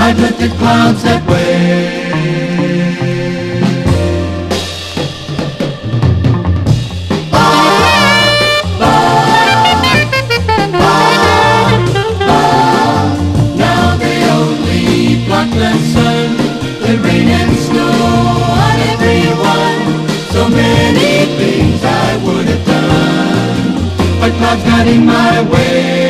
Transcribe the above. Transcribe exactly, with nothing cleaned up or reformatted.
I've looked at clouds that way. The sun, the rain and snow on everyone. So many things I would have done, but clouds got in my way.